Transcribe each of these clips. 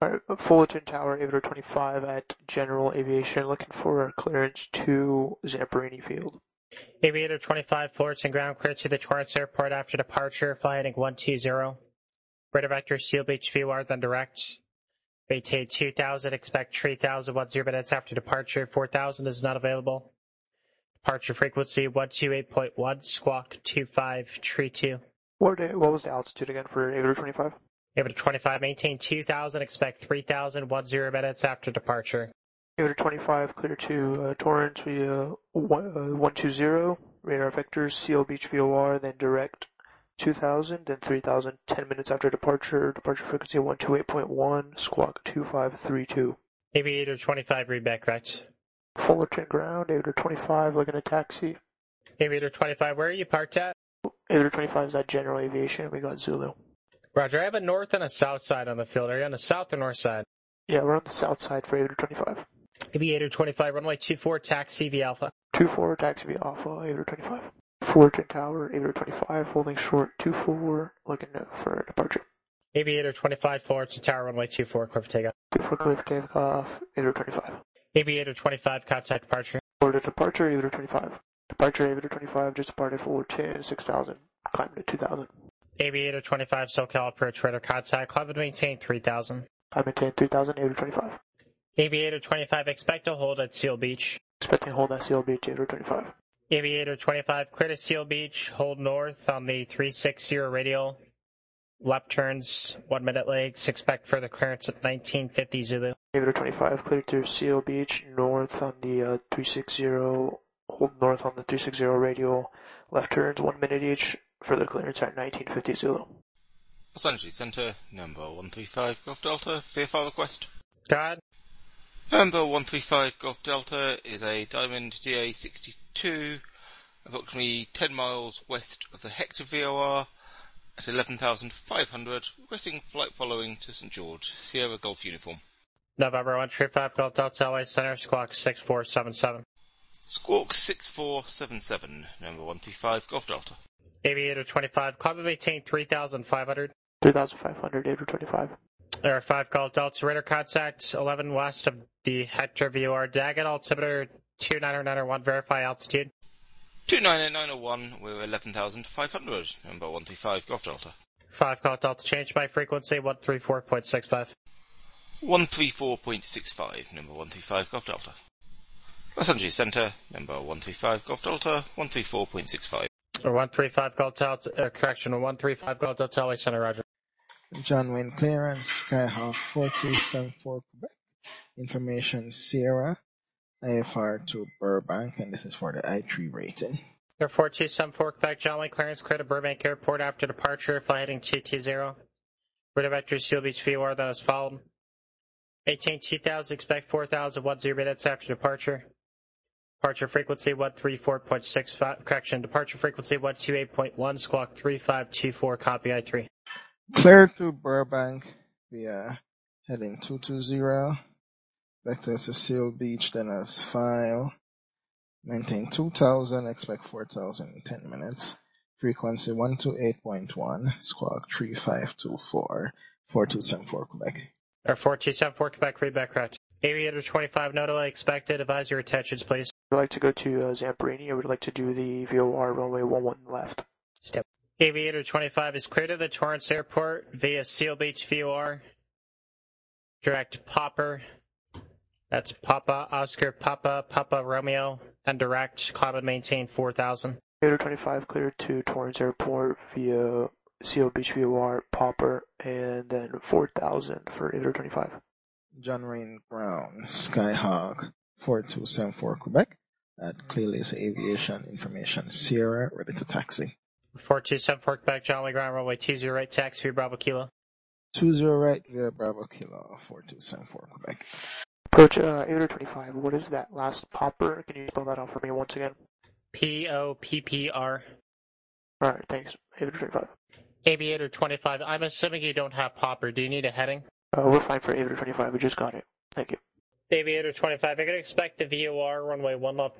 Alright, Fullerton Tower, Aviator 25 at General Aviation, looking for clearance to Zamperini Field. Aviator 25, Fullerton ground clear to the Torrance Airport after departure, fly heading 120. Radar vector Seal Beach VOR, then direct. Maintain 2000, expect 3000, 10 minutes after departure, 4000 is not available. Departure frequency 128.1, squawk 2532. What was the altitude again for Aviator 25? Aviator 25, maintain 2000, expect 3000, 10 minutes after departure. Aviator 25, clear to Torrance via 120, radar vectors, Seal Beach VOR, then direct 2000, then 3000, 10 minutes after departure, departure frequency 128.1, squawk 2532. Aviator 25, read back correct. Fullerton ground, Aviator 25, looking at taxi. Aviator 25, where are you parked at? Aviator 25 is at General Aviation, we got Zulu. Roger, I have a north and a south side on the field. Are you on the south or north side? Yeah, we're on the south side for Aviator 25. Aviator 25, runway 24, taxi via Alpha. 24, taxi via Alpha, Aviator 25. Fullerton Tower, Aviator 25, holding short 24, looking for departure. Aviator 25, Fullerton Tower, runway 24, clear for takeoff. 24, clear for takeoff, Aviator 25. Aviator 25, contact departure. Florida departure, Aviator 25. Departure, Aviator 25, just departed Fullerton, 6000, climbing to 2000. Aviator 25, SoCal approach radar contact, climb and maintain 3000. I maintain 3000, Aviator 25. Aviator 25, expect to hold at Seal Beach. Expecting hold at Seal Beach, Aviator 25. Aviator 25, clear to Seal Beach, hold north on the 360 radial. Left turns, 1 minute legs, expect further clearance at 1950 Zulu. Aviator 25, clear to Seal Beach, north on the 360, hold north on the 360 radial. Left turns, 1 minute each, further clearance at 1950 Zulu. Los Angeles Center, number 135 Golf Delta, VFR request. Go ahead. Number 135 Golf Delta is a Diamond DA62, approximately 10 miles west of the Hector VOR at 11,500, requesting flight following to St. George, Sierra Golf Uniform. November 135 Golf Delta, LA Center, squawk 6477. Squawk 6477, number 135 Golf Delta. Aviator 25, climb and maintain 3,500. 3500, Aviator 25. Air 5 Golf Delta, radar contact 11 west of the Hector VOR, Daggett altimeter 29901, verify altitude. 29901, we're 11,500, number 135 Golf Delta. 5 Golf Delta, change by frequency 134.65. 134.65, number 135 Golf Delta. Los Angeles Center, number 135 Golf Delta, 134.65. Or 135 Golf Delta, 135 Golf Delta, LA Center, roger. John Wayne clearance, Skyhawk 4274 Quebec. Information Sierra, IFR to Burbank, and this is for the I3 rating. Air 4274 Quebec, John Wayne clearance, clear to Burbank Airport after departure, fly heading 220. Radar vector Seal Beach VOR, that is followed. Maintain 2000, expect 4000, 10 minutes after departure. Departure frequency 134.65, departure frequency 128.1, squawk 3524, copy I3. Clear to Burbank via heading 220. Vector to Seal Beach, then as file. Maintain 2000, expect 4000 in 10 minutes. Frequency 128.1, squawk 3524, 4274 Quebec. Air 4274 Quebec, read back correct. Aviator 25, no delay expected. Advise your attentions, please. We'd like to go to Zamperini. I would like to do the VOR runway 11 left. Step. Aviator 25 is clear to the Torrance Airport via Seal Beach VOR. Direct Popper. That's Papa, Oscar, Papa, Romeo, and direct. Climb and maintain 4000. Aviator 25 cleared to Torrance Airport via Seal Beach VOR, Popper, and then 4000 for Aviator 25. John Wayne Brown, Skyhawk 4274 Quebec at Clearless Aviation Information Sierra, ready to taxi. 4274 Quebec, John Wayne ground runway 20 right, taxi via Bravo Kilo. 20 right via Bravo Kilo, 4274 Quebec. Approach Aviator 25, what is that last Popper? Can you spell that out for me once again? POPPR. Alright, thanks. Aviator 25. Aviator 25, I'm assuming you don't have Popper. Do you need a heading? We're fine for Aviator 25, we just got it. Thank you. Aviator 25, I'm going to expect the VOR runway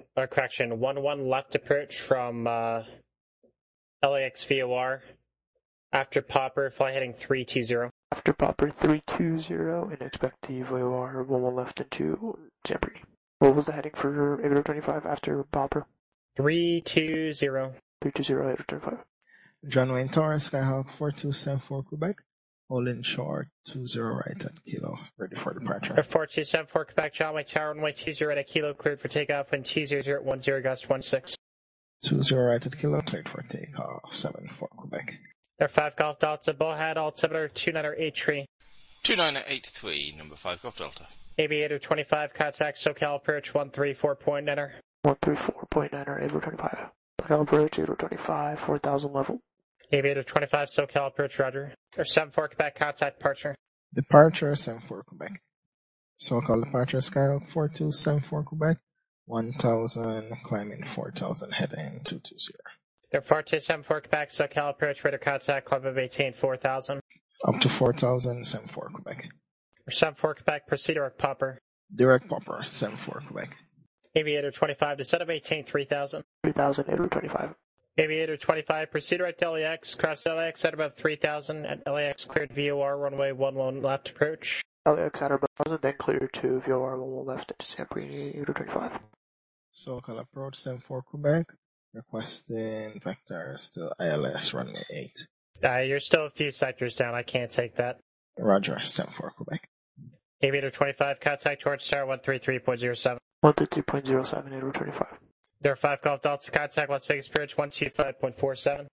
11 left approach from LAX VOR. After Popper, fly heading 320. After Popper 320 and expect the VOR 11 left into Zamperini. What was the heading for Aviator 25 after Popper? 320. 320 Aviator 25. John Wayne Torres, Skyhawk 4274 Quebec. Holding short 20 right at Kilo, ready for departure. 4274 Quebec, John Wayne Tower, runway 20 right at Kilo, cleared for takeoff, wind 20010, gust 16. 20 right at Kilo, cleared for takeoff, 74 Quebec. There 5 Golf Delta, Bullhead, altimeter 2983. 2983, number 5 Golf Delta. Aviator 25, contact SoCal approach 134.9er. 134.9er, Aviator 25. SoCal approach, Aviator 25, 4000 level. Aviator 25, SoCal approach, roger. Or 74 Quebec, contact departure. Departure, 74 Quebec. SoCal departure, Skyhawk 4274 Quebec. 1000, climbing 4000, heading 220. There 4274 Quebec, SoCal approach, radar contact, club of 18, 4000. Up to 4000, 74 Quebec. Or 74 Quebec, proceed direct Popper. Direct Popper, 74 Quebec. Aviator 25, descent of 18, 3000. 3000, Aviator 25. Aviator 25, proceed direct LAX, cross LAX at above 3000, at LAX cleared VOR, runway 11 left approach. LAX at above 1000, then clear to VOR 11 left into Zamperini, Aviator 25. SoCal approach, 74 Quebec. Requesting vector still ILS, runway 8. You're still a few sectors down, I can't take that. Roger, 74 Quebec. Aviator 25, contact towards Star 133.07. 133.07, Aviator 25. There are 5 Golf Delta, contact Las Vegas Bridge 125.47.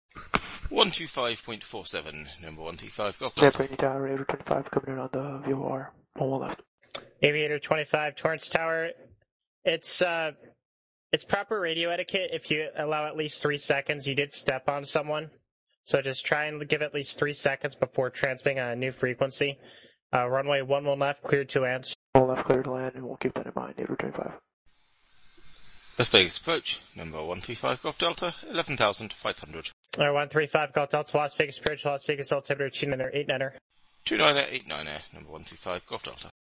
125.47, number 135 Golf Delta. Zamperini Tower, Aviator 25, coming in on the VOR 11 left. Aviator 25, Torrance Tower, it's proper radio etiquette if you allow at least 3 seconds. You did step on someone, so just try and give at least 3 seconds before transmitting on a new frequency. Runway 11 left, cleared to land. 1 left, clear to land, and we'll keep that in mind, Aviator 25. Las Vegas approach, number 135 Golf Delta, 11,500. 135 Golf Delta, Las Vegas Bridge, Las Vegas altimeter 29er, 89er. 2989er, number 135 Golf Delta.